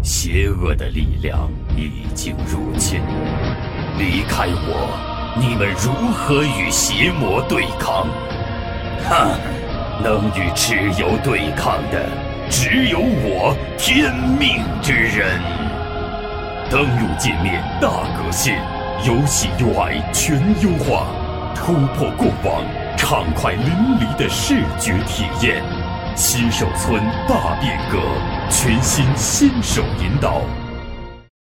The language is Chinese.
邪恶的力量已经入侵，离开我，你们如何与邪魔对抗？哼，能与蚩尤对抗的，只有我天命之人。登录界面大革新，游戏 UI 全优化，突破过往，畅快淋漓的视觉体验。新手村大变革，全新新手引导。